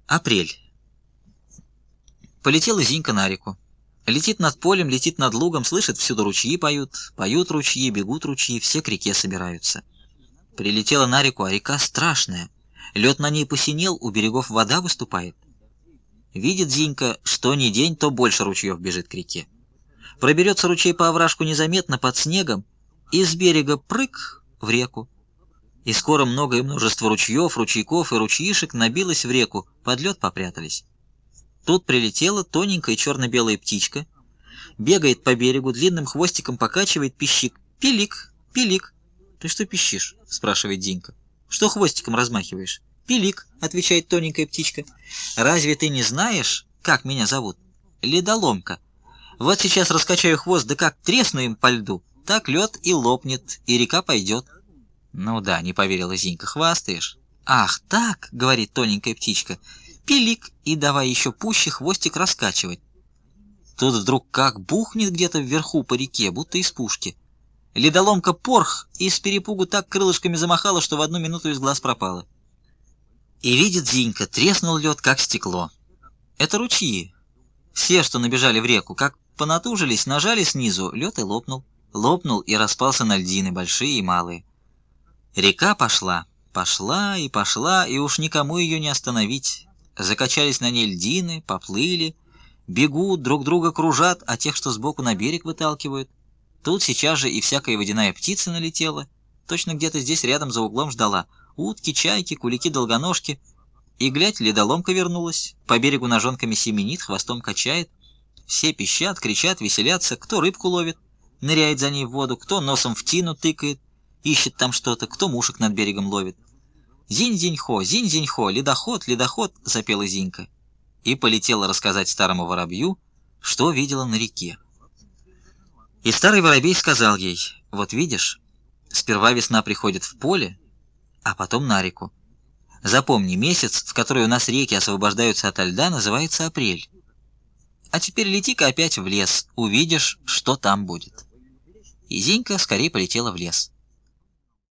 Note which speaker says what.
Speaker 1: Апрель. Полетела Зинька на реку. Летит над полем, летит над лугом, слышит, всюду ручьи поют. Поют ручьи, бегут ручьи, все к реке собираются. Прилетела на реку, а река страшная. Лед на ней посинел, у берегов вода выступает. Видит Зинька, что ни день, то больше ручьев бежит к реке. Проберется ручей по овражку незаметно под снегом, и с берега прыг в реку. И скоро многое множество ручьев, ручейков и ручьишек набилось в реку, под лед попрятались. Тут прилетела тоненькая черно-белая птичка, бегает по берегу, длинным хвостиком покачивает, пищик. «Пилик, пилик». «Ты что пищишь?» — спрашивает Зинька. «Что хвостиком размахиваешь?» «Пилик», — отвечает тоненькая птичка. «Разве ты не знаешь, как меня зовут?» «Ледоломка. Вот сейчас раскачаю хвост, да как тресну им по льду, так лед и лопнет, и река пойдет». «Ну да», — не поверила Зинька, — «хвастаешь». «Ах, так», — говорит тоненькая птичка, — «пилик», и давай еще пуще хвостик раскачивать. Тут вдруг как бухнет где-то вверху по реке, будто из пушки. Ледоломка порх, и с перепугу так крылышками замахала, что в одну минуту из глаз пропала. И видит Зинька, треснул лед, как стекло. Это ручьи. Все, что набежали в реку, как понатужились, нажали снизу, лед и лопнул. Лопнул и распался на льдины, большие и малые. Река пошла, пошла и пошла, и уж никому ее не остановить. Закачались на ней льдины, поплыли, бегут, друг друга кружат, а тех, что сбоку, на берег выталкивают. Тут сейчас же и всякая водяная птица налетела, точно где-то здесь рядом за углом ждала. Утки, чайки, кулики-долгоножки. И, глядь, ледоломка вернулась, по берегу ножонками семенит, хвостом качает. Все пищат, кричат, веселятся, кто рыбку ловит, ныряет за ней в воду, кто носом в тину тыкает, ищет там что-то, кто мушек над берегом ловит. «Зинь-зинь-хо, зинь-зинь-хо, ледоход, ледоход», — запела Зинька. И полетела рассказать старому воробью, что видела на реке. И старый воробей сказал ей: «Вот видишь, сперва весна приходит в поле, а потом на реку. Запомни, месяц, в который у нас реки освобождаются ото льда, называется апрель. А теперь лети-ка опять в лес, увидишь, что там будет». И Зинька скорее полетела в лес.